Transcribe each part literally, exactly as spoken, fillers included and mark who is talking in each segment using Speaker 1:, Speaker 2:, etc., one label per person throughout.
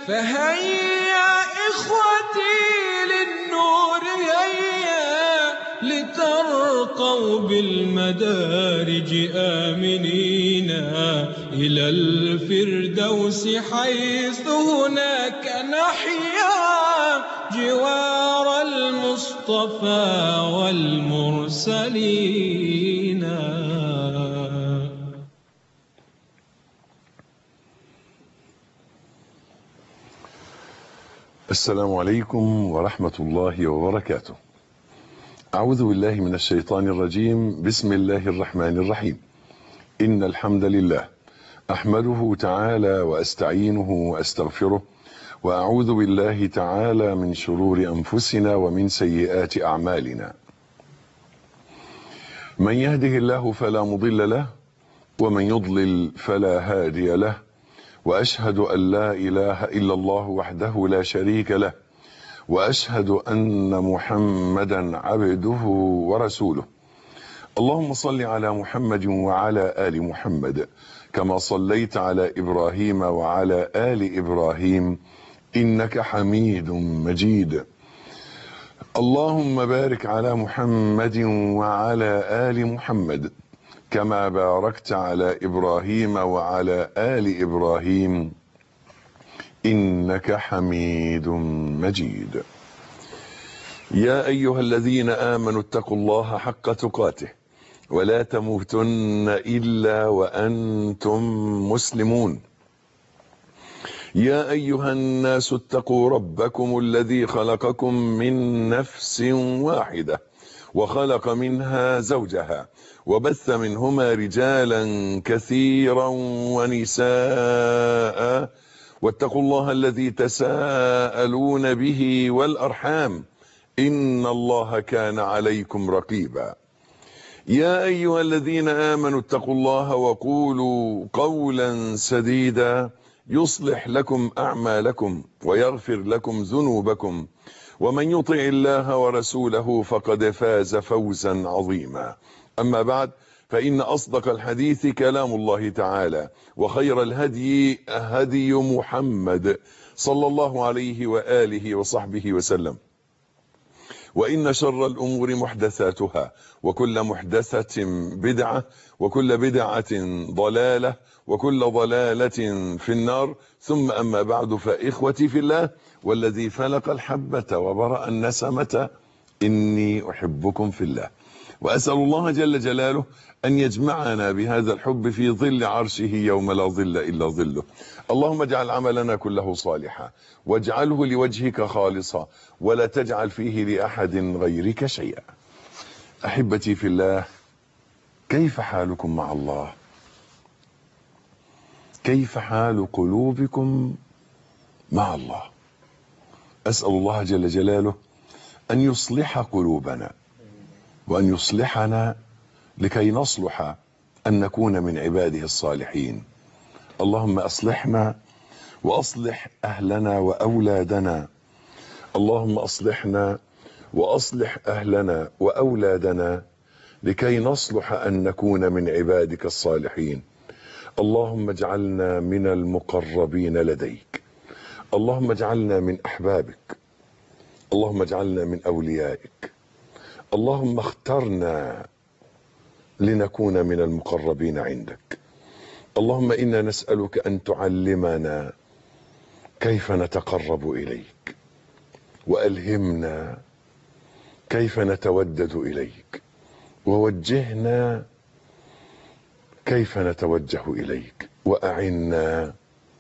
Speaker 1: فهيا إخوتي للنور هيا لترقوا بالمدارج آمنين إلى الفردوس حيث هناك نحيا جوار المصطفى والمرسلين.
Speaker 2: السلام عليكم ورحمة الله وبركاته. أعوذ بالله من الشيطان الرجيم. بسم الله الرحمن الرحيم. إن الحمد لله أحمده تعالى وأستعينه وأستغفره، وأعوذ بالله تعالى من شرور أنفسنا ومن سيئات أعمالنا. من يهده الله فلا مضل له، ومن يضلل فلا هادي له، وأشهد أن لا إله إلا الله وحده لا شريك له، وأشهد أن محمدا عبده ورسوله. اللهم صل على محمد وعلى آل محمد كما صليت على إبراهيم وعلى آل إبراهيم إنك حميد مجيد. اللهم بارك على محمد وعلى آل محمد كما باركت على إبراهيم وعلى آل إبراهيم إنك حميد مجيد. يا أيها الذين آمنوا اتقوا الله حق تقاته ولا تموتن إلا وأنتم مسلمون. يا أيها الناس اتقوا ربكم الذي خلقكم من نفس واحدة وخلق منها زوجها وبث منهما رجالا كثيرا ونساء، واتقوا الله الذي تساءلون به والأرحام إن الله كان عليكم رقيبا. يا أيها الذين آمنوا اتقوا الله وقولوا قولا سديدا يصلح لكم أعمالكم ويغفر لكم ذنوبكم، ومن يطع الله ورسوله فقد فاز فوزا عظيما. أما بعد، فإن أصدق الحديث كلام الله تعالى، وخير الهدي هدي محمد صلى الله عليه وآله وصحبه وسلم، وإن شر الأمور محدثاتها، وكل محدثة بدعة، وكل بدعة ضلالة، وكل ضلالة في النار. ثم أما بعد، فإخوتي في الله والذي فلق الحبة وبرأ النسمة إني أحبكم في الله، وأسأل الله جل جلاله أن يجمعنا بهذا الحب في ظل عرشه يوم لا ظل إلا ظله. اللهم اجعل عملنا كله صالحا، واجعله لوجهك خالصا، ولا تجعل فيه لأحد غيرك شيئا. أحبتي في الله، كيف حالكم مع الله؟ كيف حال قلوبكم مع الله؟ أسأل الله جل جلاله أن يصلح قلوبنا، وأن يصلحنا لكي نصلح أن نكون من عباده الصالحين. اللهم أصلحنا وأصلح أهلنا وأولادنا. اللهم أصلحنا وأصلح أهلنا وأولادنا لكي نصلح أن نكون من عبادك الصالحين. اللهم اجعلنا من المقربين لديك. اللهم اجعلنا من أحبابك. اللهم اجعلنا من أوليائك. اللهم اخترنا لنكون من المقربين عندك. اللهم إنا نسألك أن تعلمنا كيف نتقرب إليك، وألهمنا كيف نتودد إليك، ووجهنا كيف نتوجه إليك، وأعنا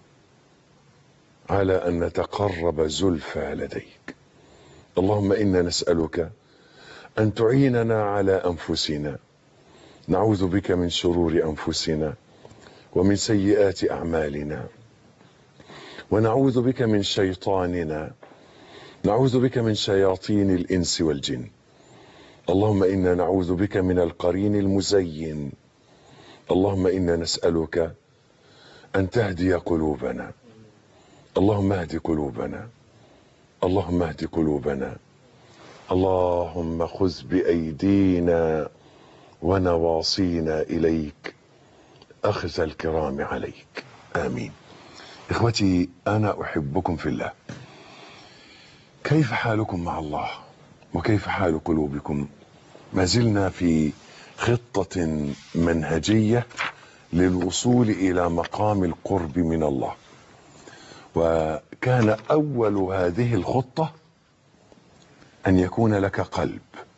Speaker 2: على أن نتقرب زلفى لديك. اللهم إنا نسألك أن تعيننا على أنفسنا. نعوذ بك من شرور أنفسنا ومن سيئات أعمالنا، ونعوذ بك من شيطاننا، نعوذ بك من شياطين الإنس والجن. اللهم إنا نعوذ بك من القرين المزين. اللهم إنا نسألك أن تهدي قلوبنا. اللهم اهد قلوبنا. اللهم اهد قلوبنا. اللهم خذ بأيدينا ونواصينا إليك أخذ الكرام عليك. آمين. إخوتي أنا أحبكم في الله. كيف حالكم مع الله وكيف حال قلوبكم؟ ما زلنا في خطة منهجية للوصول إلى مقام القرب من الله، وكان أول هذه الخطة أن يكون لك قلب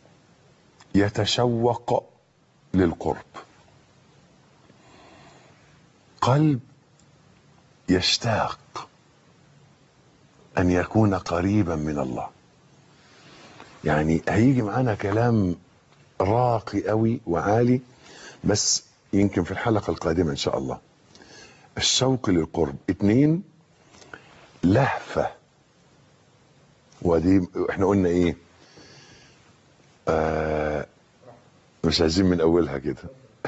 Speaker 2: يتشوق للقرب، قلب يشتاق أن يكون قريبا من الله. يعني هيجي معانا كلام راقي قوي وعالي، بس يمكن في الحلقة القادمة إن شاء الله. الشوق للقرب. اتنين، لهفة. ودي احنا قلنا ايه؟ آه مش عايزين من اولها كده.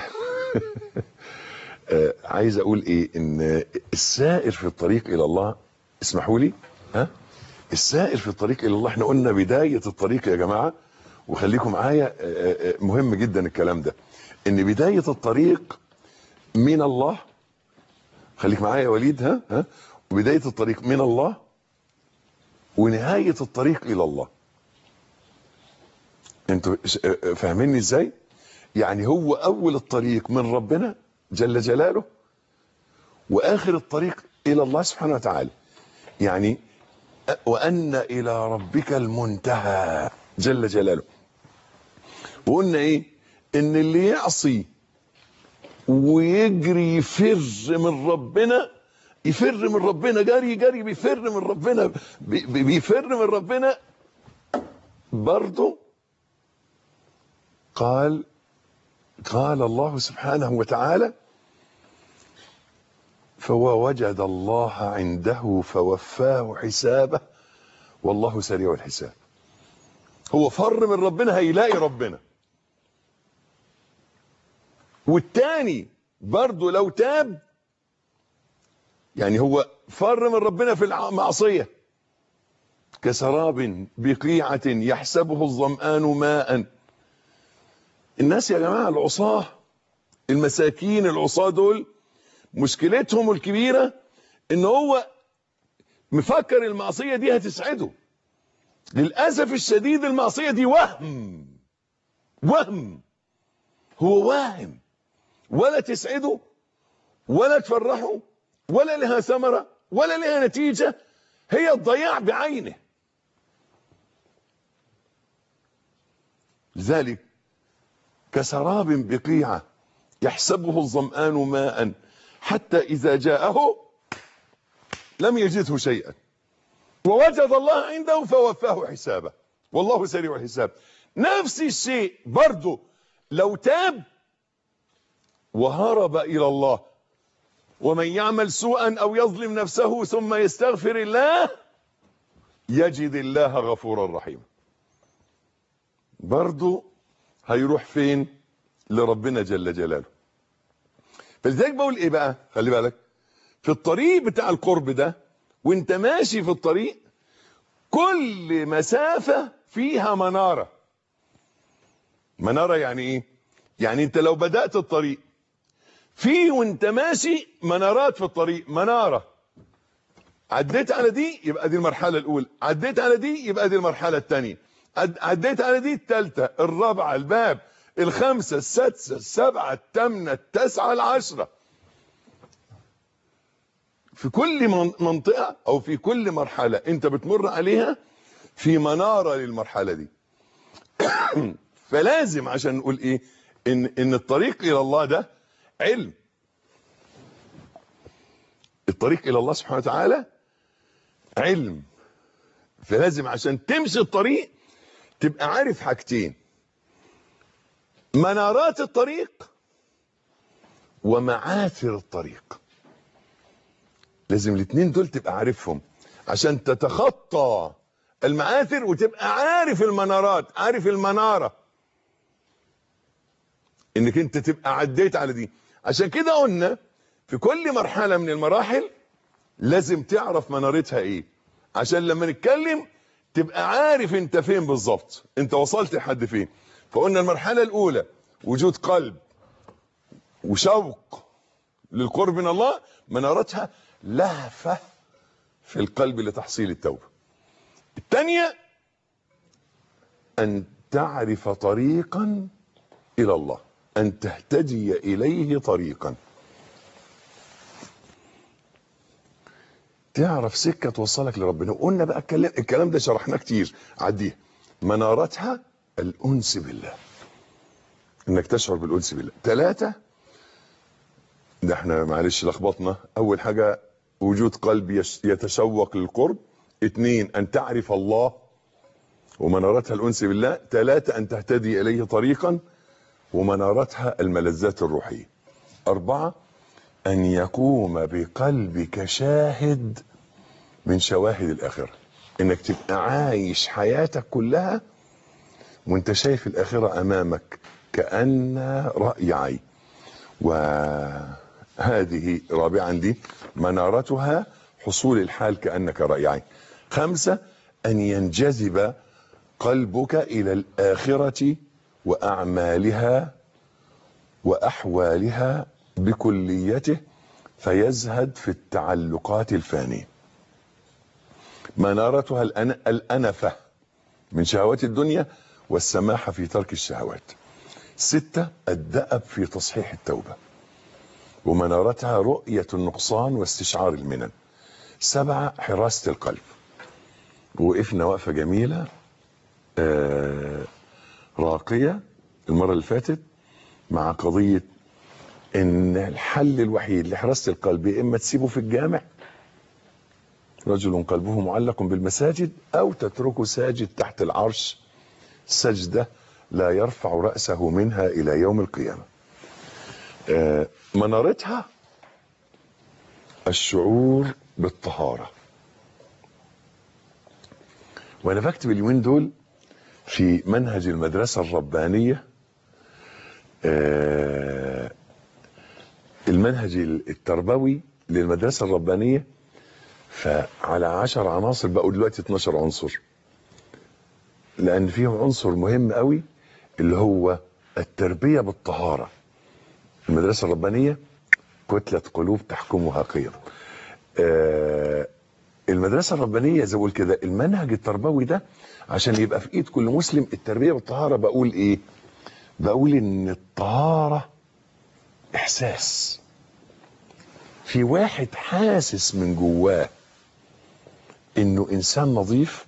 Speaker 2: آه عايز اقول ايه؟ ان السائر في الطريق الى الله، اسمحوا لي، ها السائر في الطريق الى الله، احنا قلنا بداية الطريق يا جماعة، وخليكم معايا، آه آه مهم جدا الكلام ده، ان بداية الطريق من الله. خليك معايا يا وليد، ها ها بداية الطريق من الله ونهاية الطريق الى الله. انتوا فاهميني ازاي؟ يعني هو اول الطريق من ربنا جل جلاله، واخر الطريق الى الله سبحانه وتعالى. يعني وان الى ربك المنتهى جل جلاله. وقلنا ايه؟ ان اللي يعصي ويجري يفر من ربنا، يفر من ربنا، جري جري بيفر من ربنا، بيفر من ربنا برضه. قال قال الله سبحانه وتعالى: فوجد الله عنده فوفاه حسابه والله سريع الحساب. هو فر من ربنا هيلاقي ربنا. والتاني برضه لو تاب، يعني هو فر من ربنا في المعصية، كسراب بقيعة يحسبه الظمآن ماء. الناس يا جماعة العصاة المساكين العصاة دول مشكلتهم الكبيرة ان هو مفكر المعصية دي هتسعده. للأسف الشديد المعصية دي وهم وهم هو واهم، ولا تسعده ولا تفرحه ولا لها ثمرة ولا لها نتيجة، هي الضياع بعينه. لذلك كسراب بقيعة يحسبه الظمآن ماء حتى إذا جاءه لم يجده شيئا ووجد الله عنده فوفاه حسابه والله سريع الحساب. نفس الشيء برضه لو تاب وهرب إلى الله، ومن يعمل سوءا أو يظلم نفسه ثم يستغفر الله يجد الله غفورا رحيما، برضه هيروح فين؟ لربنا جل جلاله. فلذلك بقول ايه بقى؟ خلي بالك في الطريق بتاع القرب ده، وانت ماشي في الطريق كل مسافة فيها منارة. منارة يعني ايه؟ يعني انت لو بدأت الطريق في وانت ماشي منارات في الطريق، منارة عديت على دي يبقى دي المرحلة الأولى، عديت على دي يبقى دي المرحلة الثانية، عديت على دي الثالثة، الرابعة، الباب، الخامسة، السادسة، السبعة، الثامنة، التاسعة، العشرة. في كل منطقة أو في كل مرحلة أنت بتمر عليها في منارة للمرحلة دي. فلازم عشان نقول إيه؟ إن إن الطريق إلى الله ده علم. الطريق إلى الله سبحانه وتعالى علم. فلازم عشان تمشي الطريق تبقى عارف حاجتين: منارات الطريق ومعاثر الطريق. لازم الاثنين دول تبقى عارفهم عشان تتخطى المعاثر وتبقى عارف المنارات، عارف المنارة، انك انت تبقى عديت على دي. عشان كده قلنا في كل مرحلة من المراحل لازم تعرف منارتها ايه، عشان لما نتكلم تبقى عارف انت فين بالظبط، انت وصلت لحد فين. فقلنا المرحلة الاولى وجود قلب وشوق للقرب من الله، منارتها لهفة في القلب لتحصيل التوبة. الثانية أن تعرف طريقا إلى الله، أن تهتدي إليه طريقا، تعرف سكة توصلك لربنا. وقلنا بقى الكلام, الكلام ده شرحناه كتير، عديها. منارتها الأنس بالله، انك تشعر بالأنس بالله. ثلاثة، ده احنا معلش لخبطنا، اول حاجة وجود قلب يتشوق للقرب. اثنين، ان تعرف الله ومنارتها الأنس بالله. ثلاثة، ان تهتدي اليه طريقا ومنارتها الملذات الروحية. أربعة، ان يقوم بقلبك شاهد من شواهد الآخرة، انك تبقى عايش حياتك كلها وانت شايف الآخرة امامك كأن رأي عين. وهذه رابعا دي منارتها حصول الحال كأنك رأي عين. خمسة، أن ينجذب قلبك إلى الآخرة وأعمالها وأحوالها بكليته فيزهد في التعلقات الفانية. منارتها الأنفة من شهوات الدنيا والسماحة في ترك الشهوات. ستة، الدأب في تصحيح التوبة ومنارتها رؤية النقصان واستشعار المنن. سبعة، حراسة القلب. وقفنا وقفة جميلة آه راقية المرة اللي فاتت مع قضية ان الحل الوحيد لحراسة القلب يا اما تسيبه في الجامع، رجل قلبه معلق بالمساجد، او تتركه ساجد تحت العرش سجدة لا يرفع رأسه منها إلى يوم القيامة. آه منارتها الشعور بالطهارة. وأنا بكتب اليومين دول في منهج المدرسة الربانية، آه المنهج التربوي للمدرسة الربانية، فعلى عشر عناصر بقوا دلوقتي اتناشر عنصر، لأن فيهم عنصر مهم قوي اللي هو التربية بالطهارة. المدرسة الربانية كتلة قلوب تحكمها قيم. آه المدرسة الربانية زي بقول كده المنهج التربوي ده عشان يبقى في ايد كل مسلم. التربية بالطهارة بقول ايه؟ بقول ان الطهارة احساس. في واحد حاسس من جواه انه انسان نظيف،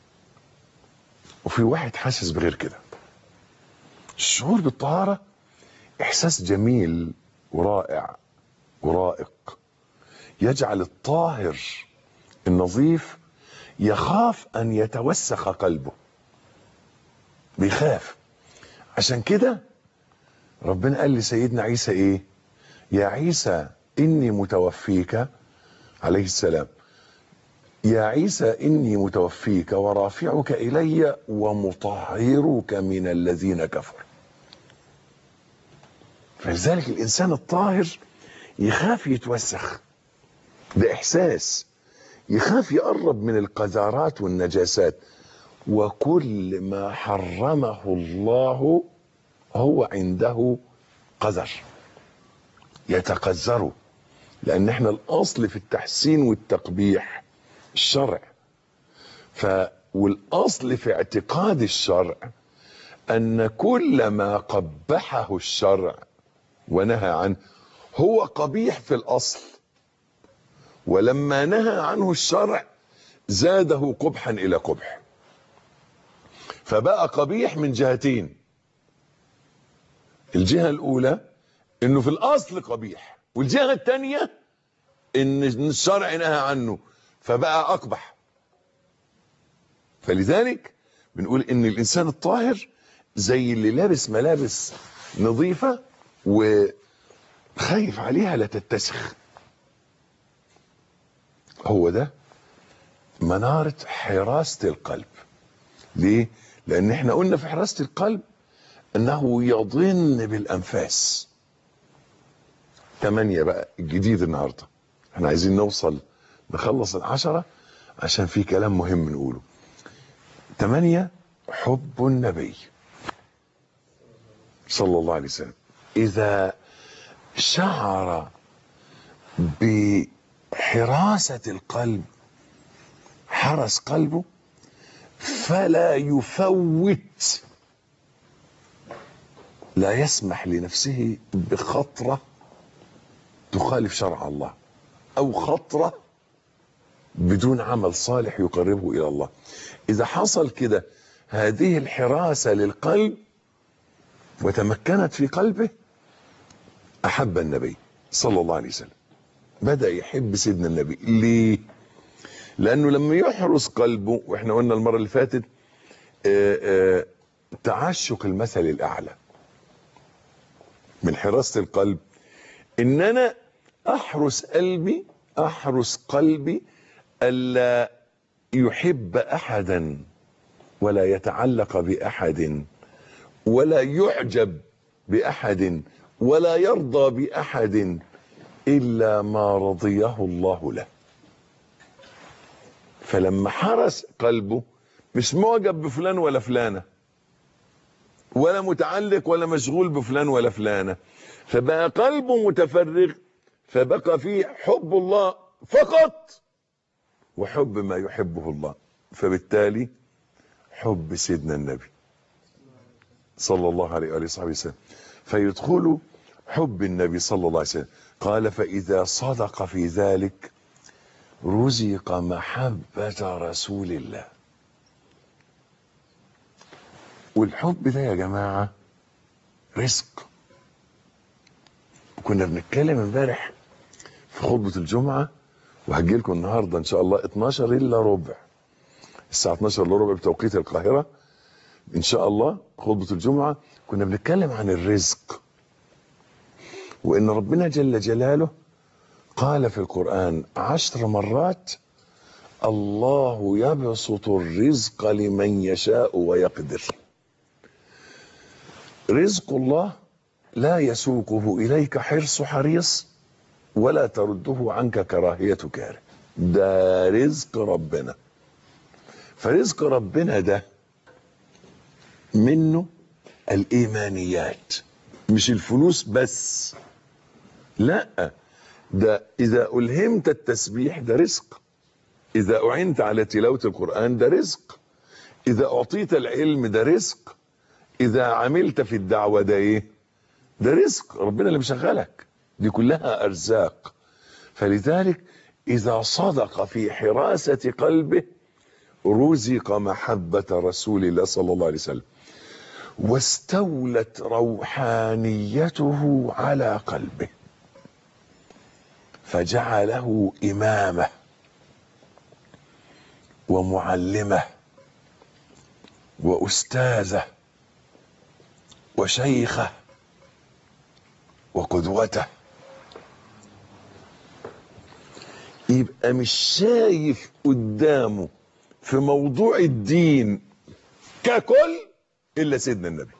Speaker 2: وفي واحد حاسس بغير كده. الشعور بالطهارة احساس جميل ورائع ورائق، يجعل الطاهر النظيف يخاف ان يتوسخ قلبه، بيخاف. عشان كده ربنا قال لسيدنا عيسى ايه؟ يا عيسى اني متوفيك، عليه السلام، يا عيسى اني متوفيك ورافعك الي ومطهرك من الذين كفروا. فلذلك الانسان الطاهر يخاف يتوسخ، ده احساس، يخاف يقرب من القذارات والنجاسات. وكل ما حرمه الله هو عنده قذر، يتقذره. لان احنا الاصل في التحسين والتقبيح الشرع، ف والاصل في اعتقاد الشرع ان كل ما قبحه الشرع ونهى عنه هو قبيح في الاصل، ولما نهى عنه الشرع زاده قبحا الى قبح، فبقى قبيح من جهتين. الجهة الاولى انه في الاصل قبيح، والجهة الثانية ان الشرع نهى عنه فبقى اقبح. فلذلك بنقول ان الانسان الطاهر زي اللي لابس ملابس نظيفة وخايف عليها لا تتسخ. هو ده منارة حراسة القلب. ليه؟ لان احنا قلنا في حراسة القلب انه يضن بالانفاس. ثمانية بقى الجديد النهاردة، احنا عايزين نوصل نخلص العشرة عشان في كلام مهم نقوله. ثمانية، حب النبي صلى الله عليه وسلم. اذا شعر حراسة القلب، حرس قلبه فلا يفوت، لا يسمح لنفسه بخطرة تخالف شرع الله أو خطرة بدون عمل صالح يقربه إلى الله. إذا حصل كده هذه الحراسة للقلب وتمكنت في قلبه، أحب النبي صلى الله عليه وسلم، بدأ يحب سيدنا النبي. ليه؟ لأنه لما يحرس قلبه، وإحنا قلنا المرة اللي فاتت آآ آآ تعشق المثل الأعلى من حراسة القلب، إن أنا أحرس قلبي، أحرس قلبي ألا يحب أحدا ولا يتعلق بأحد ولا يعجب بأحد ولا يرضى بأحد إلا ما رضيه الله له. فلما حرس قلبه مش معجب بفلان ولا فلانة ولا متعلق ولا مشغول بفلان ولا فلانة، فبقى قلبه متفرغ، فبقى فيه حب الله فقط وحب ما يحبه الله، فبالتالي حب سيدنا النبي صلى الله عليه وآله وصحبه وسلم، فيدخل حب النبي صلى الله عليه وسلم. قال فإذا صدق في ذلك رزق محبة رسول الله. والحب ده يا جماعة رزق. كنا بنتكلم امبارح في خطبة الجمعة، وهجي لكم النهارده ان شاء الله اتناشر الا ربع، الساعة اتناشر الا ربع بتوقيت القاهرة ان شاء الله خطبة الجمعة. كنا بنتكلم عن الرزق، وان ربنا جل جلاله قال في القرآن عشر مرات الله يبسط الرزق لمن يشاء ويقدر. رزق الله لا يسوقه إليك حرص حريص ولا ترده عنك كراهية كاره، ده رزق ربنا. فرزق ربنا ده منه الإيمانيات، مش الفلوس بس، لا، ده إذا ألهمت التسبيح ده رزق، إذا أعنت على تلاوة القرآن ده رزق، إذا أعطيت العلم ده رزق، إذا عملت في الدعوة ده إيه؟ ده رزق ربنا اللي مشغلك، دي كلها أرزاق. فلذلك إذا صدق في حراسة قلبه رزق محبة رسول الله صلى الله عليه وسلم، واستولت روحانيته على قلبه فجعله إمامه ومعلمه وأستاذه وشيخه وقدوته. يبقى مش شايف قدامه في موضوع الدين ككل إلا سيدنا النبي.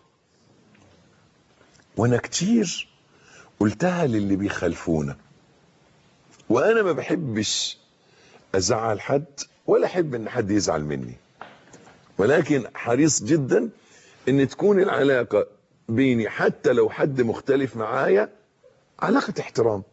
Speaker 2: وانا كتير قلتها للي بيخالفونا، وانا ما بحبش ازعل حد ولا احب ان حد يزعل مني، ولكن حريص جدا ان تكون العلاقة بيني حتى لو حد مختلف معايا علاقة احترام،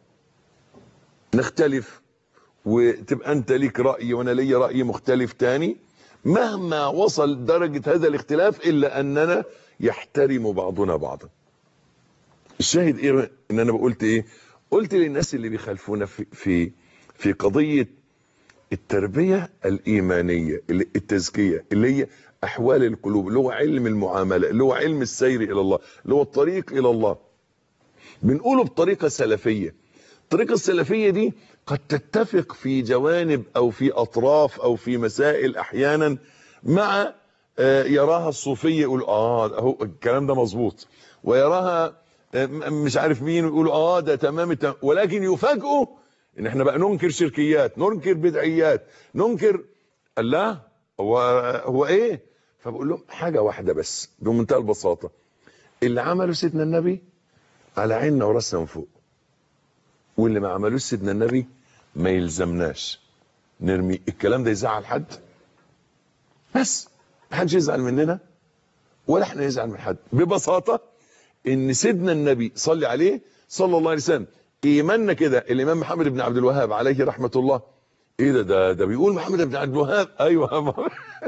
Speaker 2: نختلف وتبقى انت ليك رأي وانا لي رأي مختلف تاني، مهما وصل درجة هذا الاختلاف الا اننا يحترم بعضنا بعضا. الشاهد ايه ان انا قلت ايه؟ قلت للناس اللي بيخالفونا في في في قضية التربية الإيمانية، التزكية اللي هي أحوال القلوب، اللي هو علم المعاملة، اللي هو علم السير إلى الله، اللي هو الطريق إلى الله، بنقوله بطريقة سلفية. الطريقة السلفية دي قد تتفق في جوانب أو في أطراف أو في مسائل أحيانا مع يراها الصوفية يقول آه هو الكلام ده مظبوط، ويراها مش عارف مين يقول آه ده تمام التمام، ولكن يفاجئوا ان احنا بقى ننكر شركيات، ننكر بدعيات، ننكر الله هو هو ايه. فبقول لهم حاجه واحده بس بمنتهى البساطه، اللي عمله سيدنا النبي على عيننا وراسنا من فوق، واللي ما عملوش سيدنا النبي ما يلزمناش نرمي. الكلام ده يزعل حد؟ بس ما حدش يزعل مننا ولا احنا نزعل من حد. ببساطه ان سيدنا النبي صلي عليه صلى الله عليه وسلم ايماننا كده. الامام محمد بن عبد الوهاب عليه رحمه الله، ايه ده ده ده بيقول محمد بن عبد الوهاب؟ ايوه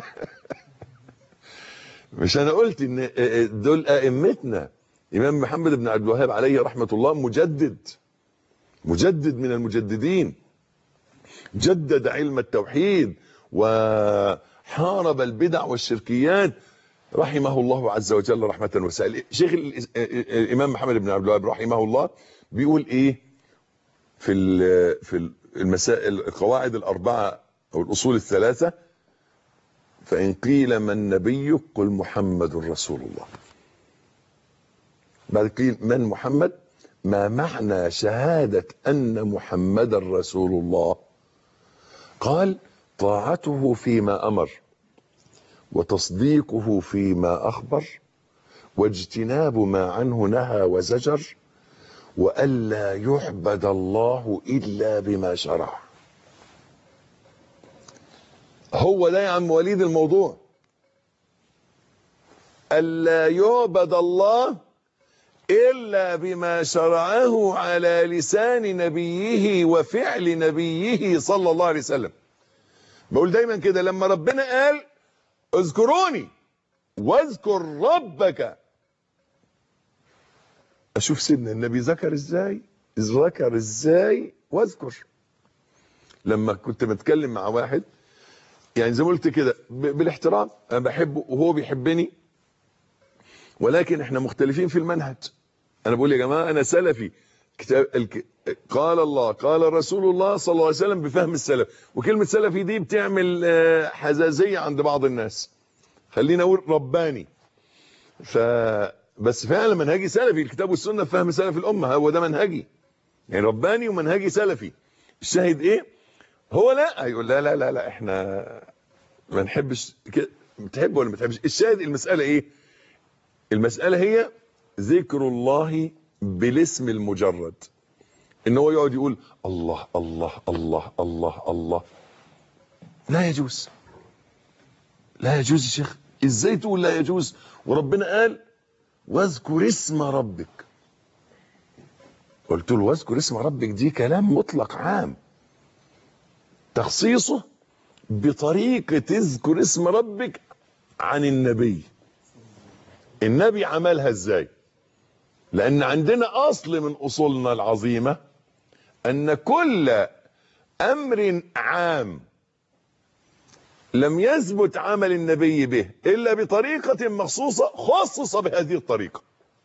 Speaker 2: مش انا قلت ان دول ائمتنا. امام محمد بن عبد الوهاب عليه رحمه الله مجدد، مجدد من المجددين، جدد علم التوحيد وحارب البدع والشركيات رحمه الله عز وجل رحمه واسعه. شيخ الامام محمد بن عبد الوهاب رحمه الله بيقول ايه في في المسائل القواعد الاربعه او الاصول الثلاثه؟ فان قيل من نبيك قل محمد رسول الله. بعد قيل من محمد، ما معنى شهاده ان محمدا رسول الله؟ قال طاعته فيما امر، وتصديقه فيما اخبر، واجتناب ما عنه نهى وزجر، والا يعبد الله الا بما شرع. هو ده يا عم وليد الموضوع، الا يعبد الله الا بما شرعه على لسان نبيه وفعل نبيه صلى الله عليه وسلم. بقول دايما كده، لما ربنا قال اذكروني واذكر ربك، اشوف سيدنا النبي ذكر ازاي، ذكر ازاي واذكر. لما كنت بتكلم مع واحد يعني زي ما قلت كده بالاحترام، انا بحبه وهو بيحبني، ولكن احنا مختلفين في المنهج. انا بقول يا جماعه انا سلفي، كتاب الك... قال الله قال رسول الله صلى الله عليه وسلم بفهم السلف. وكلمه سلفي دي بتعمل حزازيه عند بعض الناس، خلينا اقول رباني. ف بس فعلا منهجي سلفي، الكتاب والسنه بفهم سلف الامه، هو ده منهجي يعني، رباني ومنهجي سلفي. الشاهد ايه؟ هو لا يقول لا لا لا لا احنا ما نحبش كده، بتحب ولا ما بتحبش. الشاهد المساله ايه؟ المساله هي ذكر الله بالاسم المجرد، ان هو يقعد يقول الله الله الله الله الله. لا يجوز، لا يجوز يا شيخ. ازاي تقول لا يجوز وربنا قال واذكر اسم ربك؟ قلت له واذكر اسم ربك دي كلام مطلق عام، تخصيصه بطريقة تذكر اسم ربك عن النبي. النبي عملها ازاي؟ لان عندنا اصل من اصولنا العظيمة ان كل امر عام لم يثبت عمل النبي به الا بطريقة مخصوصة خصص بهذه الطريقة.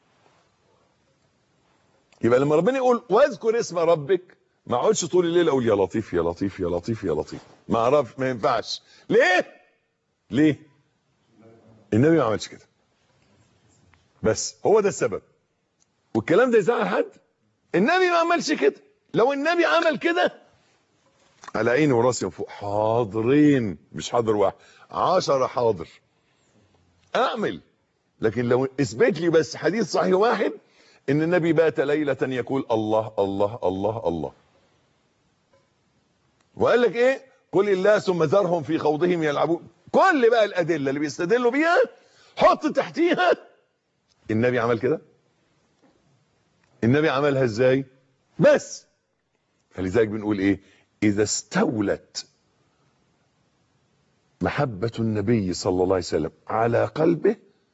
Speaker 2: يبقى لما ربنا يقول واذكر اسم ربك، ما اقعدش طول الليل اقول يا لطيف يا لطيف يا لطيف يا لطيف، ما اعرفش، ما ينفعش. ليه؟ ليه؟ النبي ما عملش كده، بس هو ده السبب. والكلام ده يزعل حد؟ النبي ما عملش كده. لو النبي عمل كده على عيني وراسي من فوق، حاضرين، مش حاضر واحد، عشرة حاضر اعمل. لكن لو اثبت لي بس حديث صحيح واحد ان النبي بات ليلة يقول الله الله الله الله، وقال لك ايه؟ قل الله ثم ذرهم في خوضهم يلعبون، كل بقى الادله اللي بيستدلوا بيها حط تحتيها النبي عمل كده. النبي عملها ازاي؟ بس. فلذلك بنقول ايه؟ اذا استولت محبة النبي صلى الله عليه وسلم على قلبه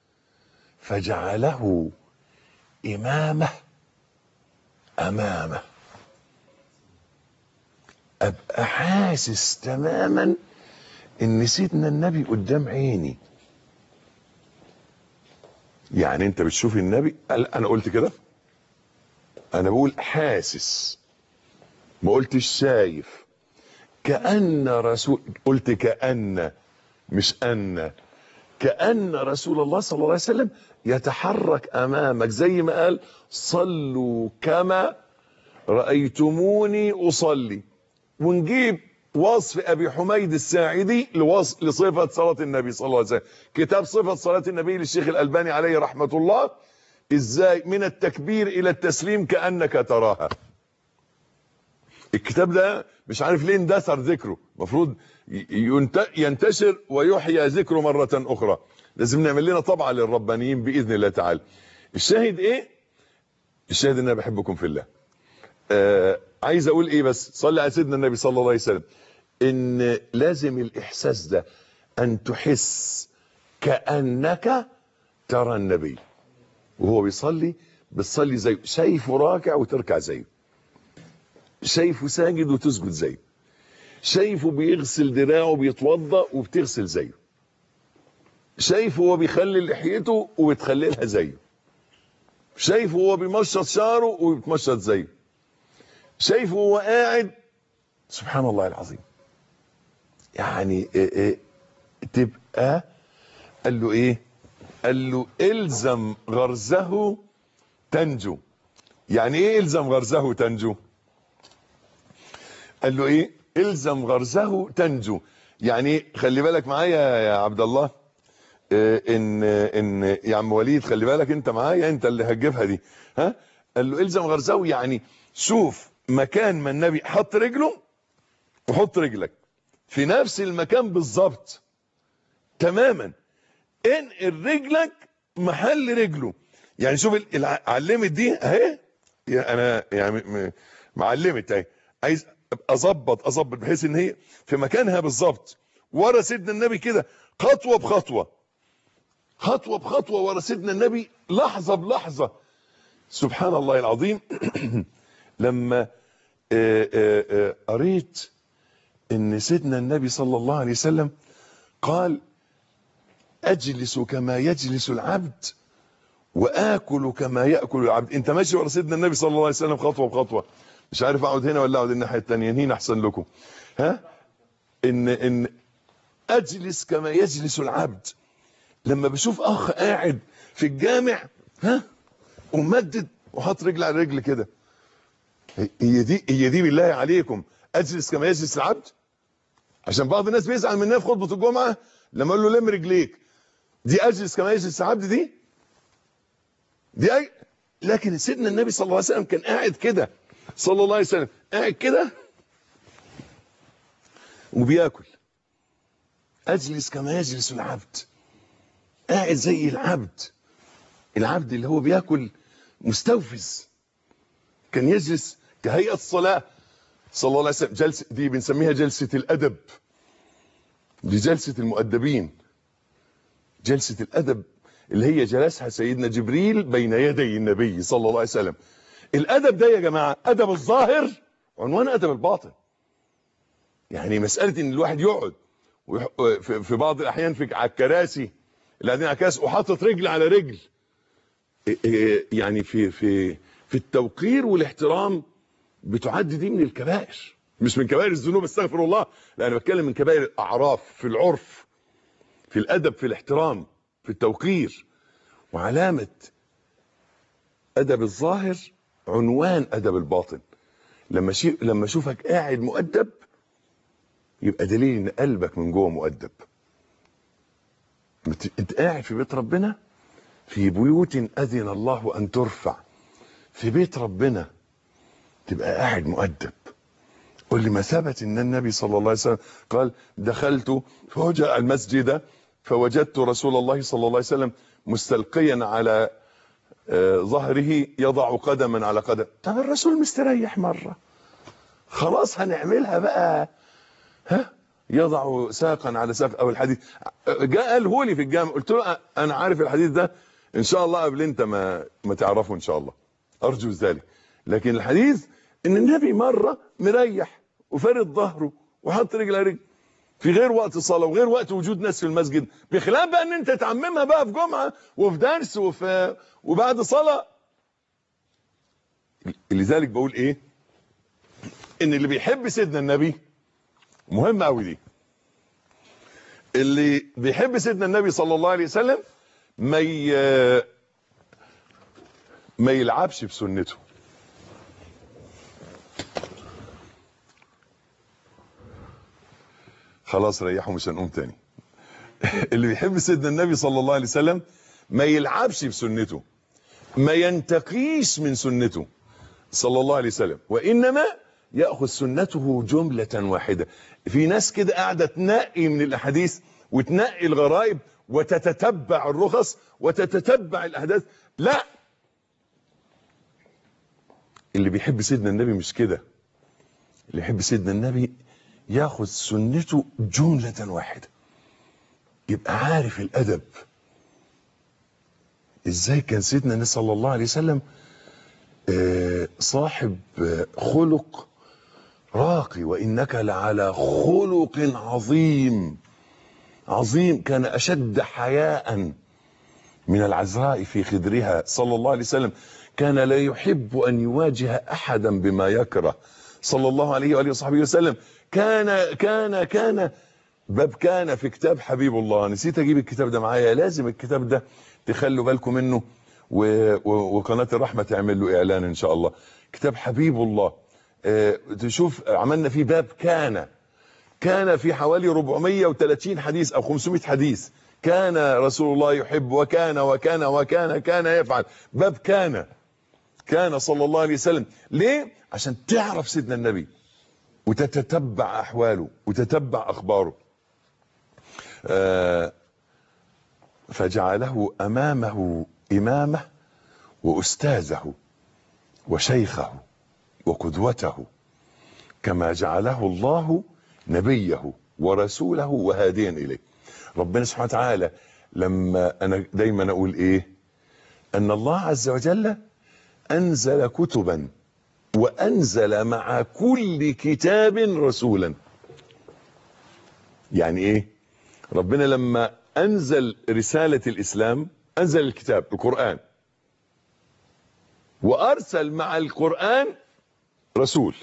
Speaker 2: فجعله امامه امامه، ابقى حاسس تماما ان سيدنا النبي قدام عيني. يعني انت بتشوف النبي، انا قلت كده، انا بقول حاسس، ما قلتش شايف. كأن رسول، قلت كأن مش أن، كأن رسول الله صلى الله عليه وسلم يتحرك امامك، زي ما قال صلوا كما رأيتموني اصلي. ونجيب وصف ابي حميد الساعدي لوصف لصفة صلاة النبي صلى الله عليه وسلم، كتاب صفة صلاة النبي للشيخ الألباني عليه رحمة الله، ازاي من التكبير الى التسليم كأنك تراها. الكتاب ده مش عارف ليه اندثر ذكره، المفروض ينتشر ويحيى ذكره مرة اخرى. لازم نعمل لنا طبعة للربانيين بإذن الله تعالى. الشاهد ايه؟ الشاهد ان انا بحبكم في الله. آه عايز اقول ايه بس، صلي على سيدنا النبي صلى الله عليه وسلم، ان لازم الاحساس ده ان تحس كأنك ترى النبي وهو بيصلي، بتصلي زيه، شايفه راكع وتركع زيه، شايفه ساجد وتسجد زيه، شايفه بيغسل دراعه وبيتوضا وبتغسل زيه، شايفه هو بيخلي لحيته وبتخللها زيه، شايفه هو بيمشط شعره وبتمشط زيه، شايفه هو قاعد. سبحان الله العظيم. يعني إيه إيه تبقى، قال له ايه؟ قال له الزم غرزه تنجو. يعني ايه الزم غرزه تنجو؟ قال له ايه؟ الزم غرزه تنجو. يعني خلي بالك معايا يا عبد الله، إيه ان ان يا عم وليد خلي بالك انت معايا، انت اللي هتجيبها دي. ها؟ قال له الزم غرزه، يعني شوف مكان ما النبي حط رجله وحط رجلك في نفس المكان بالظبط تماما، انقل رجلك محل رجله. يعني شوف علمت دي اهي، انا يعني معلمت اهي، عايز اظبط اظبط بحيث ان هي في مكانها بالظبط ورا سيدنا النبي كده، خطوه بخطوه خطوه بخطوه ورا سيدنا النبي، لحظه بلحظه. سبحان الله العظيم. لما آآ آآ قريت ان سيدنا النبي صلى الله عليه وسلم قال اجلس كما يجلس العبد واكل كما ياكل العبد. انت ماشي ورا سيدنا النبي صلى الله عليه وسلم خطوه بخطوه، مش عارف اقعد هنا ولا اقعد الناحيه الثانيه، هنا احسن لكم. ها؟ ان ان اجلس كما يجلس العبد. لما بشوف اخ قاعد في الجامع ها ومدد وحاط رجل على رجل كده، هي دي هي دي بالله عليكم اجلس كما يجلس العبد؟ عشان بعض الناس بيزعل مننا في خطبه الجمعه لما اقول له لم رجليك، دي اجلس كما يجلس العبد؟ دي دي أي... لكن سيدنا النبي صلى الله عليه وسلم كان قاعد كده، صلى الله عليه وسلم قاعد كده وبياكل. اجلس كما يجلس العبد، قاعد زي العبد، العبد اللي هو بياكل مستوفز. كان يجلس كهيئة الصلاة صلى الله عليه وسلم. جلسة دي بنسميها جلسة الأدب، دي جلسة المؤدبين، جلسة الأدب اللي هي جلسها سيدنا جبريل بين يدي النبي صلى الله عليه وسلم. الأدب ده يا جماعة أدب الظاهر عنوان أدب الباطن. يعني مسألة إن الواحد يقعد في بعض الأحيان في على الكراسي اللي قاعدين على الكراسي وحاطط رجل على رجل، يعني في في في التوقير والاحترام بتعد دي من الكبائر، مش من كبائر الذنوب استغفر الله، لا انا بتكلم من كبائر الاعراف، في العرف، في الادب، في الاحترام، في التوقير. وعلامه ادب الظاهر عنوان ادب الباطن. لما شي... لما اشوفك قاعد مؤدب يبقى دليل ان قلبك من جوه مؤدب. انت قاعد في بيت ربنا، في بيوت اذن الله ان ترفع، في بيت ربنا تبقى قاعد مؤدب. قل لي ما ثبت ان النبي صلى الله عليه وسلم قال دخلت فوجاء المسجد فوجدت رسول الله صلى الله عليه وسلم مستلقيا على آه ظهره يضع قدما على قدم. طب الرسول مستريح مره، خلاص هنعملها بقى، ها يضع ساقا على ساق. او الحديث جاء قاله لي في الجامع، قلت له انا عارف الحديث ده ان شاء الله قبل انت ما ما تعرفه ان شاء الله، ارجو ذلك. لكن الحديث ان النبي مره مريح وفرد ظهره وحط رجل على رجل في غير وقت الصلاه وغير وقت وجود ناس في المسجد، بخلاف بقى ان انت تعممها بقى في جمعه وفي درس وفي وبعد صلاه. لذلك بقول ايه؟ ان اللي بيحب سيدنا النبي، مهم قوي دي، اللي بيحب سيدنا النبي صلى الله عليه وسلم ما ي... ما يلعبش في سنته. خلاص ريحوا مش هنقوم تاني. اللي بيحب سيدنا النبي صلى الله عليه وسلم ما يلعبش في سنته، ما ينتقيش من سنته صلى الله عليه وسلم، وانما ياخذ سنته جمله واحده. في ناس كده قاعده تنقي من الاحاديث وتنقي الغرائب وتتتبع الرخص وتتتبع الاحداث. لا، اللي بيحب سيدنا النبي مش كده، اللي يحب سيدنا النبي ياخذ سنته جملة واحدة، يبقى عارف الأدب. ازاي كان سيدنا النبي صلى الله عليه وسلم صاحب خلق راقي، وإنك لعلى خلق عظيم عظيم. كان أشد حياء من العذراء في خدرها صلى الله عليه وسلم. كان لا يحب أن يواجه أحدا بما يكره صلى الله عليه وآله وصحبه وسلم. كان كان كان باب كان في كتاب حبيب الله، نسيت أجيب الكتاب ده معايا، لازم الكتاب ده تخلوا بالكم منه، وقناة الرحمة تعمل له إعلان إن شاء الله. كتاب حبيب الله، اه تشوف عملنا فيه باب كان كان في حوالي أربعمائة وثلاثين حديث أو خمسمائة حديث. كان رسول الله يحب، وكان وكان وكان كان يفعل. باب كان كان صلى الله عليه وسلم. ليه؟ عشان تعرف سيدنا النبي وتتتبع أحواله وتتبع أخباره. آه فجعله أمامه إمامه وأستاذه وشيخه وقدوته، كما جعله الله نبيه ورسوله وهاديا إليه. ربنا سبحانه وتعالى لما أنا دايما أقول إيه، أن الله عز وجل أنزل كتبا وأنزل مع كل كتاب رسولا. يعني إيه؟ ربنا لما أنزل رسالة الإسلام أنزل الكتاب القرآن، وأرسل مع القرآن رسول.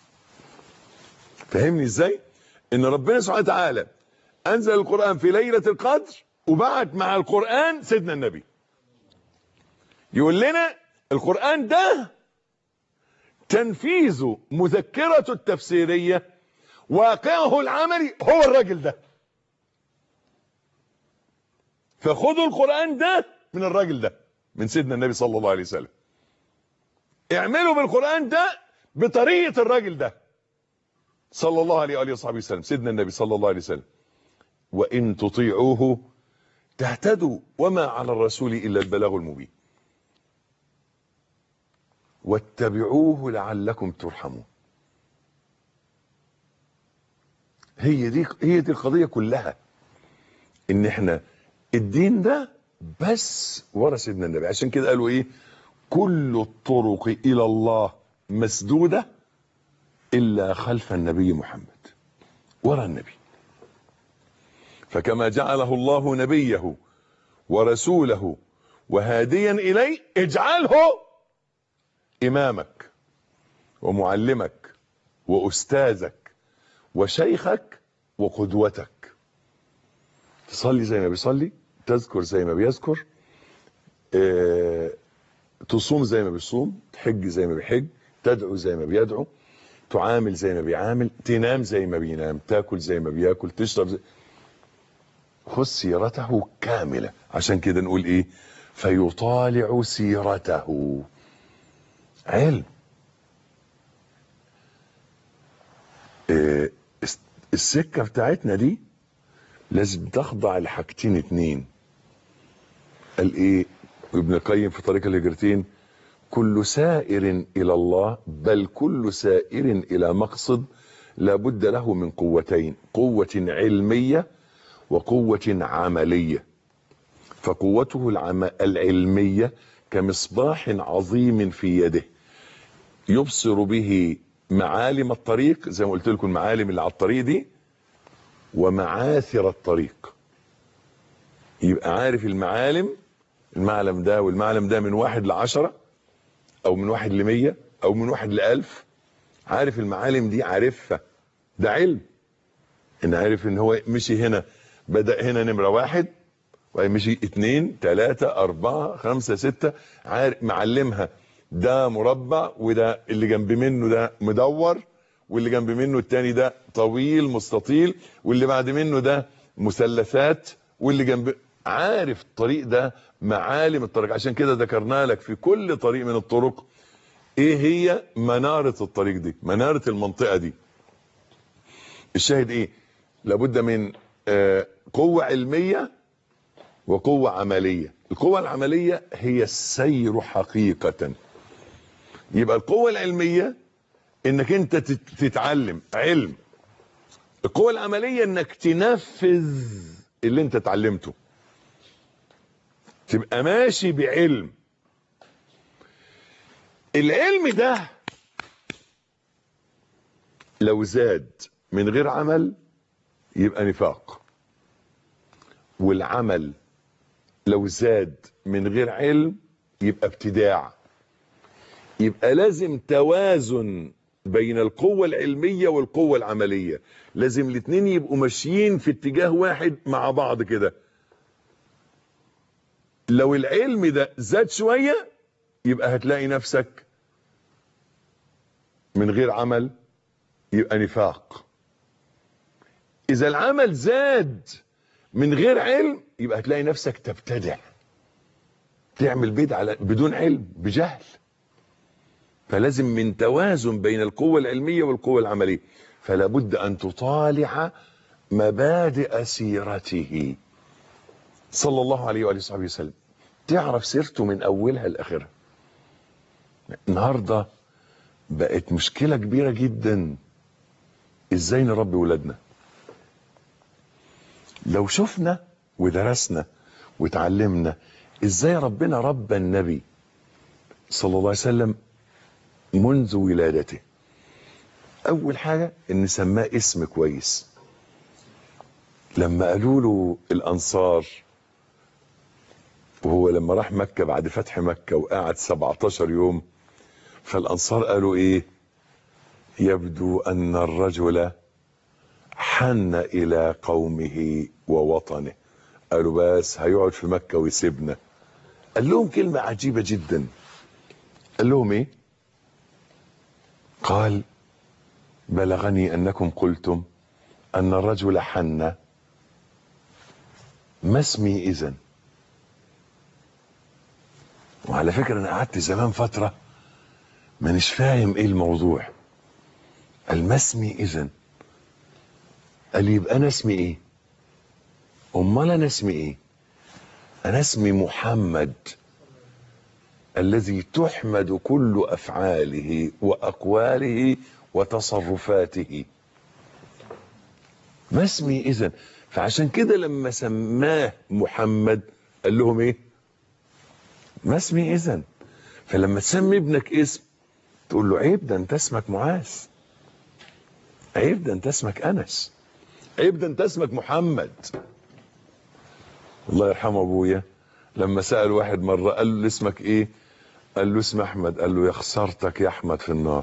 Speaker 2: فهمني إزاي؟ إن ربنا سبحانه وتعالى أنزل القرآن في ليلة القدر، وبعت مع القرآن سيدنا النبي. يقول لنا القرآن ده تنفيذ مذكرة التفسيرية، واقعه العملي هو الراجل ده. فخذوا القرآن ده من الراجل ده، من سيدنا النبي صلى الله عليه وسلم. اعملوا بالقرآن ده بطريقة الراجل ده صلى الله عليه وآله وصحبه وسلم، سيدنا النبي صلى الله عليه وسلم. وإن تطيعوه تهتدوا وما على الرسول إلا البلاغ المبين، واتبعوه لعلكم ترحمون. هي دي هي دي القضية كلها، ان احنا الدين ده بس ورا سيدنا النبي. عشان كده قالوا ايه؟ كل الطرق الى الله مسدودة الا خلف النبي محمد، ورا النبي. فكما جعله الله نبيه ورسوله وهاديا اليه، اجعله امامك ومعلمك واستاذك وشيخك وقدوتك. تصلي زي ما بيصلي، تذكر زي ما بيذكر، اه تصوم زي ما بيصوم، تحج زي ما بيحج، تدعو زي ما بيدعو، تعامل زي ما بيعامل، تنام زي ما بينام، تاكل زي ما بياكل، تشرب زي. خذ سيرته كاملة. عشان كده نقول ايه؟ فيطالع سيرته. علم. اه السكة بتاعتنا دي لازم تخضع لحاجتين اتنين. قال ايه ابن القيم في طريق الهجرتين؟ كل سائر الى الله، بل كل سائر الى مقصد، لابد له من قوتين: قوة علمية وقوة عملية. فقوته العم... العلمية كمصباح عظيم في يده يبصر به معالم الطريق، زي ما قلت لكم المعالم اللي على الطريق دي، ومعاثر الطريق. يبقى عارف المعالم، المعلم ده والمعلم ده من واحد لعشرة او من واحد لمية او من واحد لألف. عارف المعالم دي، عارفها، ده علم. ان عارف ان هو مشي هنا، بدأ هنا نمرة واحد ومشي اتنين تلاتة اربعة خمسة ستة، عارف معلمها. ده مربع، وده اللي جنب منه ده مدور، واللي جنب منه التاني ده طويل مستطيل، واللي بعد منه ده مثلثات، واللي جنب. عارف الطريق ده معالم الطريق. عشان كده ذكرنا لك في كل طريق من الطرق ايه هي منارة الطريق دي، منارة المنطقة دي. الشاهد ايه؟ لابد من آه قوة علمية وقوة عملية. القوة العملية هي السير حقيقة. يبقى القوة العلمية انك انت تتعلم علم، القوة العملية انك تنفذ اللي انت اتعلمته، تبقى ماشي بعلم. العلم ده لو زاد من غير عمل يبقى نفاق، والعمل لو زاد من غير علم يبقى ابتداع. يبقى لازم توازن بين القوة العلمية والقوة العملية، لازم الاتنين يبقوا ماشيين في اتجاه واحد مع بعض كده. لو العلم ده زاد شوية يبقى هتلاقي نفسك من غير عمل، يبقى نفاق. إذا العمل زاد من غير علم يبقى هتلاقي نفسك تبتدع، تعمل بدعة بدون علم، بجهل. فلازم من توازن بين القوة العلمية والقوة العملية. فلا بد أن تطالع مبادئ سيرته صلى الله عليه وآله وصحبه وسلم، تعرف سيرته من أولها لآخرها. النهاردة بقت مشكلة كبيرة جدا إزاي نربي ولادنا. لو شفنا ودرسنا وتعلمنا إزاي ربنا ربى النبي صلى الله عليه وسلم منذ ولادته، أول حاجة إن سماه اسم كويس. لما قالوا له الأنصار، وهو لما راح مكة بعد فتح مكة وقعد سبعتاشر يوم، فالأنصار قالوا إيه؟ يبدو أن الرجل حن إلى قومه ووطنه. قالوا بس هيقعد في مكة ويسيبنا. قال لهم كلمة عجيبة جدا. قال لهم إيه؟ قال بلغني أنكم قلتم أن الرجل حن، ما اسمي إذن؟ وعلى فكرة أنا قعدت زمان فترة مانيش فاهم إيه الموضوع. قال ما اسمي إذن؟ قال يبقى أنا اسمي إيه؟ أمال أنا اسمي إيه؟ أنا اسمي محمد الذي تحمد كل أفعاله وأقواله وتصرفاته. ما اسمي إذن؟ فعشان كده لما سماه محمد قال لهم إيه؟ ما اسمي إذن؟ فلما تسمي ابنك اسم تقول له عيب ده أنت اسمك معاذ، عيب ده أنت اسمك أنس، عيب ده أنت اسمك محمد. الله يرحمه أبويا لما سأل واحد مرة قال له اسمك إيه؟ قال له اسم أحمد. قال له يا خسارتك يا أحمد في النار.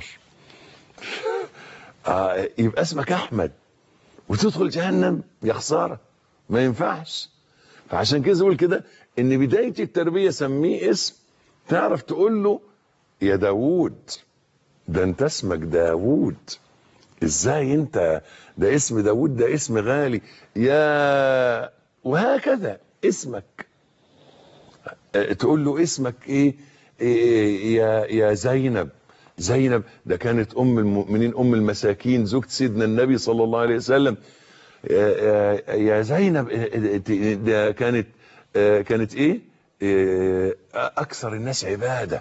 Speaker 2: آه يبقى اسمك أحمد وتدخل جهنم، يا خسارة، ما ينفعش. فعشان كده يقول كده إن بداية التربية سميه اسم تعرف تقول له يا داوود، ده أنت اسمك داوود. إزاي أنت؟ ده اسم داوود ده اسم غالي. يا وهكذا اسمك تقول له اسمك ايه, إيه يا يا زينب. زينب ده كانت ام المؤمنين ام المساكين زوجة سيدنا النبي صلى الله عليه وسلم. يا, يا زينب ده كانت كانت ايه, إيه اكثر الناس عبادة.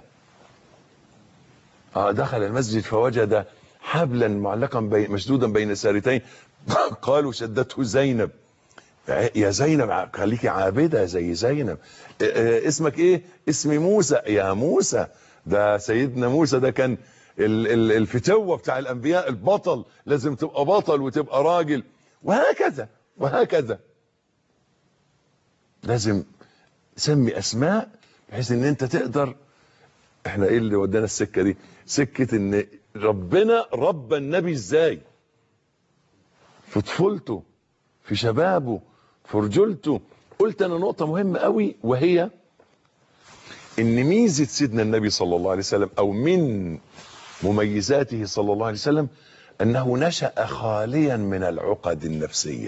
Speaker 2: اه دخل المسجد فوجد حبلا معلقا بي مشدودا بين سارتين قالوا شدته زينب. يا زينب خليكي عابدة زي زينب. اسمك ايه؟ اسمي موسى. يا موسى ده سيدنا موسى ده كان الفتوة بتاع الانبياء، البطل، لازم تبقى بطل وتبقى راجل. وهكذا وهكذا لازم سمي اسماء بحيث ان انت تقدر. احنا ايه اللي ودانا السكة دي؟ سكة ان ربنا ربى النبي ازاي في طفولته، في شبابه، في رجولته. قلت انا نقطة مهمة قوي، وهي ان ميزة سيدنا النبي صلى الله عليه وسلم او من مميزاته صلى الله عليه وسلم انه نشأ خاليا من العقد النفسية،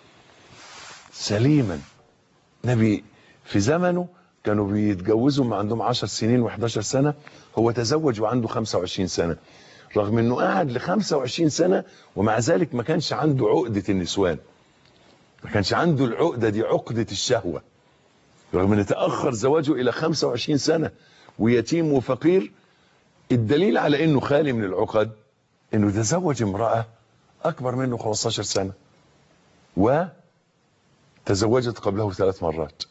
Speaker 2: سليما. نبي في زمنه كانوا بيتجوزوا ما عندهم عشر سنين وحداشر سنة، هو تزوج وعنده خمسة وعشرين سنة، رغم انه قعد ل خمسة وعشرين سنة ومع ذلك ما كانش عنده عقدة النسوان، ما كانش عنده العقدة دي، عقدة الشهوة، رغم ان تأخر زواجه الى خمسة وعشرين سنة ويتيم وفقير. الدليل على انه خالي من العقد انه تزوج امرأة اكبر منه خمستاشر سنة وتزوجت قبله ثلاث مرات،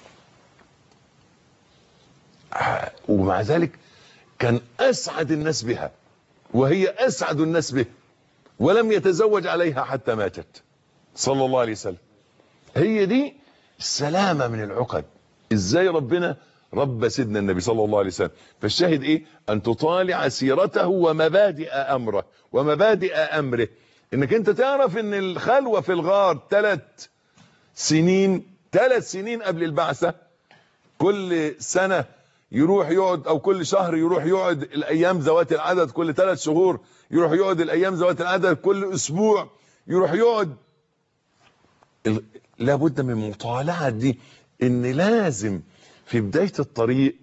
Speaker 2: ومع ذلك كان اسعد الناس بها وهي اسعد الناس به، ولم يتزوج عليها حتى ماتت صلى الله عليه وسلم. هي دي السلامة من العقد. ازاي ربنا رب سيدنا النبي صلى الله عليه وسلم. فالشاهد ايه؟ ان تطالع سيرته ومبادئ امره ومبادئ امره، انك انت تعرف ان الخلوة في الغار ثلاث سنين ثلاث سنين قبل البعثة، كل سنة يروح يقعد او كل شهر يروح يقعد الايام ذوات العدد، كل ثلاث شهور يروح يقعد الايام ذوات العدد، كل اسبوع يروح يقعد. لابد من مطالعة دي، ان لازم في بداية الطريق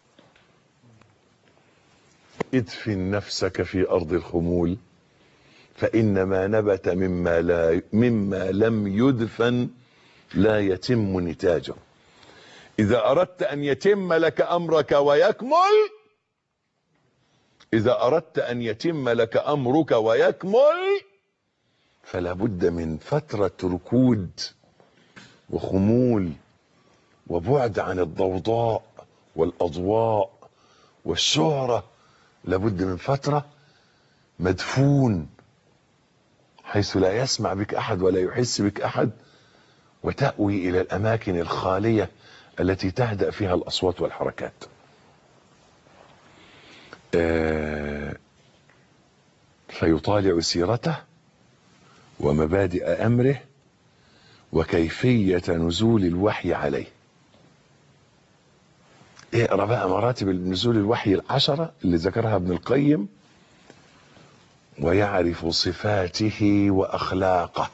Speaker 2: ادفن نفسك في ارض الخمول، فان ما نبت مما لا مما لم يدفن لا يتم نتاجه. اذا اردت ان يتم لك امرك ويكمل اذا اردت ان يتم لك امرك ويكمل فلا بد من فترة ركود وخمول وبعد عن الضوضاء والاضواء والشهرة. لابد من فترة مدفون حيث لا يسمع بك احد ولا يحس بك احد، وتأوي الى الاماكن الخالية التي تهدأ فيها الاصوات والحركات. آه فيطالع سيرته ومبادئ امره وكيفية نزول الوحي عليه. اقرا بقى مراتب نزول الوحي العشرة اللي ذكرها ابن القيم، ويعرف صفاته واخلاقه.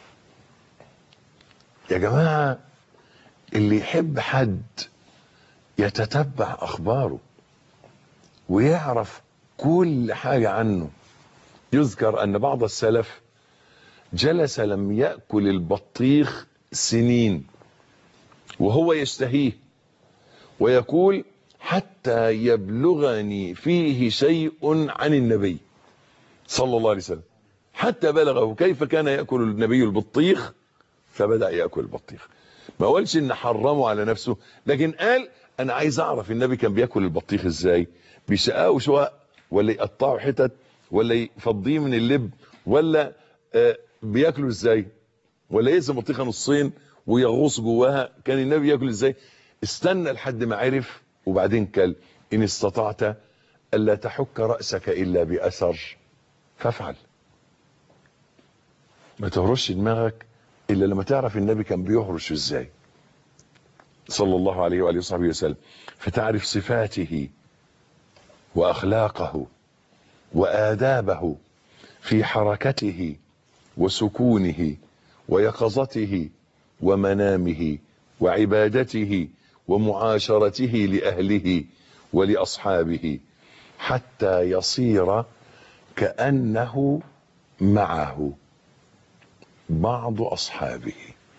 Speaker 2: يا جماعة اللي يحب حد يتتبع اخباره ويعرف كل حاجة عنه. يذكر ان بعض السلف جلس لم يأكل البطيخ سنين وهو يشتهيه، ويقول حتى يبلغني فيه شيء عن النبي صلى الله عليه وسلم، حتى بلغه كيف كان يأكل النبي البطيخ فبدأ يأكل البطيخ. ما قالش ان حرمه على نفسه، لكن قال انا عايز اعرف النبي كان بيأكل البطيخ ازاي، بيشقاه شقق ولا يقطعه حتت ولا يفضيه من اللب ولا آه بياكله ازاي، ولا يقسم بطيخه نصين ويغوص جواها، كان النبي ياكل ازاي؟ استنى لحد ما عرف وبعدين كل. ان استطعت الا تحك رأسك الا باثر فافعل. ما تهرش دماغك الا لما تعرف النبي كان بيهرش ازاي صلى الله عليه وآله وصحبه وسلم، فتعرف صفاته واخلاقه وآدابه في حركته وسكونه ويقظته ومنامه وعبادته ومعاشرته لأهله ولأصحابه، حتى يصير كأنه معه بعض أصحابه.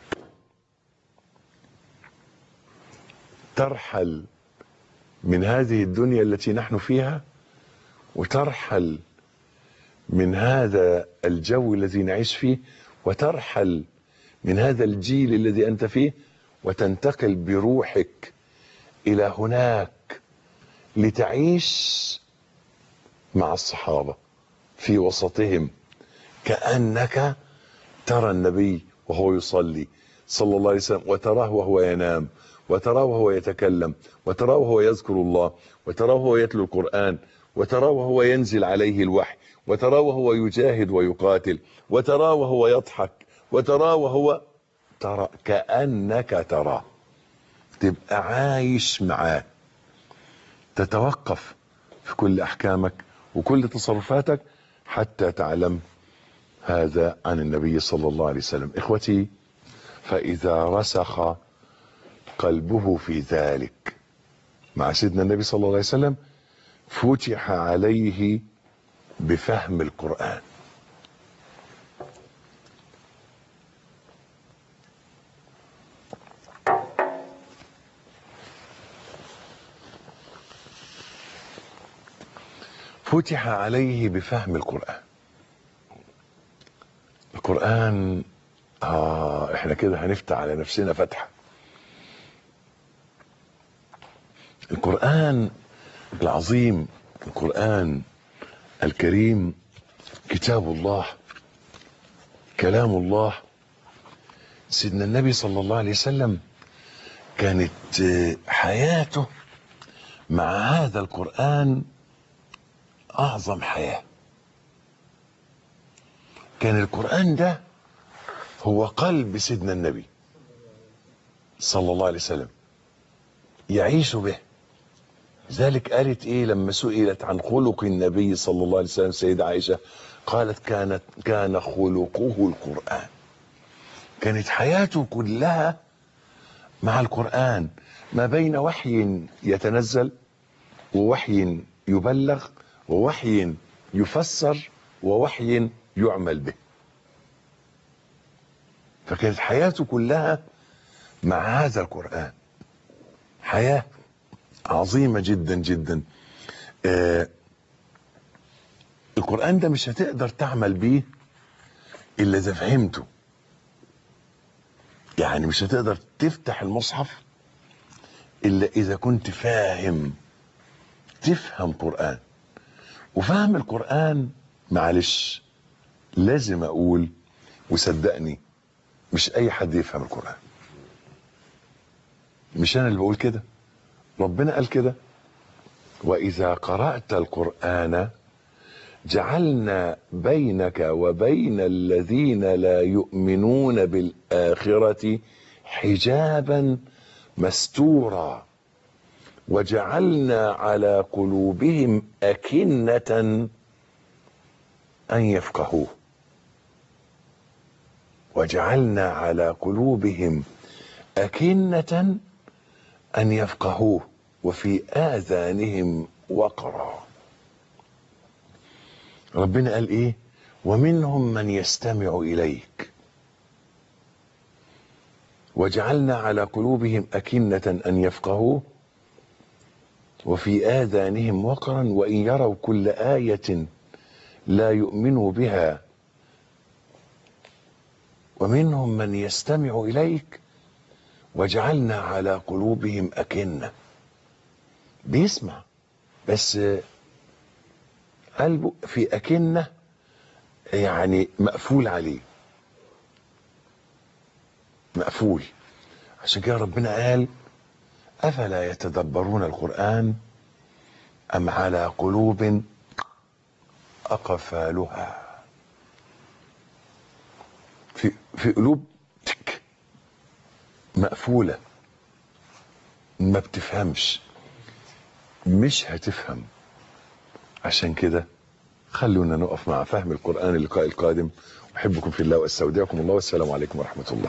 Speaker 2: ترحل من هذه الدنيا التي نحن فيها وترحل من هذا الجو الذي نعيش فيه وترحل من هذا الجيل الذي أنت فيه وتنتقل بروحك إلى هناك لتعيش مع الصحابة في وسطهم، كأنك ترى النبي وهو يصلي صلى الله عليه وسلم، وتراه وهو ينام، وتراه وهو يتكلم، وتراه وهو يذكر الله، وتراه وهو يتلو القرآن، وتراه وهو ينزل عليه الوحي، وتراه وهو يجاهد ويقاتل، وتراه وهو يضحك، وتراه وهو ترى كأنك تراه، تبقى عايش معاه، تتوقف في كل أحكامك وكل تصرفاتك حتى تعلم هذا عن النبي صلى الله عليه وسلم. إخوتي، فإذا رسخ قلبه في ذلك مع سيدنا النبي صلى الله عليه وسلم فتح عليه بفهم القرآن. فتح عليه بفهم القرآن. القرآن آه احنا كده هنفتح على نفسنا فتحة. القرآن العظيم، القرآن الكريم، كتاب الله، كلام الله. سيدنا النبي صلى الله عليه وسلم كانت حياته مع هذا القرآن أعظم حياة. كان القرآن ده هو قلب سيدنا النبي صلى الله عليه وسلم، يعيش به. ذلك قالت ايه لما سئلت عن خلق النبي صلى الله عليه وسلم سيدة عائشة؟ قالت كانت كان خلقه القرآن. كانت حياته كلها مع القرآن، ما بين وحي يتنزل ووحي يبلغ ووحي يفسر ووحي يعمل به. فكانت حياته كلها مع هذا القرآن، حياة عظيمة جدا جدا. آه القرآن ده مش هتقدر تعمل بيه إلا إذا فهمته. يعني مش هتقدر تفتح المصحف إلا إذا كنت فاهم، تفهم قرآن. وفهم القرآن معلش لازم أقول وصدقني مش أي حد يفهم القرآن. مش أنا اللي بقول كده، ربنا قال كده: وإذا قرأت القرآن جعلنا بينك وبين الذين لا يؤمنون بالآخرة حجابا مستورا وجعلنا على قلوبهم أكنة أن يفقهوه وجعلنا على قلوبهم أكنة أن يفقهوه وفي آذانهم وقرا. ربنا قال إيه؟ ومنهم من يستمع إليك وجعلنا على قلوبهم أكنة أن يفقهوه وفي آذانهم وقرا وإن يروا كل آية لا يؤمنوا بها. ومنهم من يستمع إليك وجعلنا على قلوبهم أكنة. بيسمع بس قلبه في أكنة، يعني مقفول عليه، مقفول. عشان كده ربنا قال: أفلا يتدبرون القرآن أم على قلوب أقفالها. في في قلوب تك مقفولة ما بتفهمش، مش هتفهم. عشان كده خلونا نقف مع فهم القرآن اللقاء القادم. أحبكم في الله وأستودعكم الله، والسلام عليكم ورحمة الله.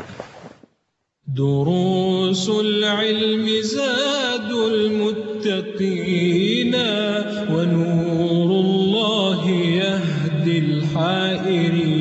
Speaker 1: دروس العلم زاد المتقين ونور الله يهدي الحائرين.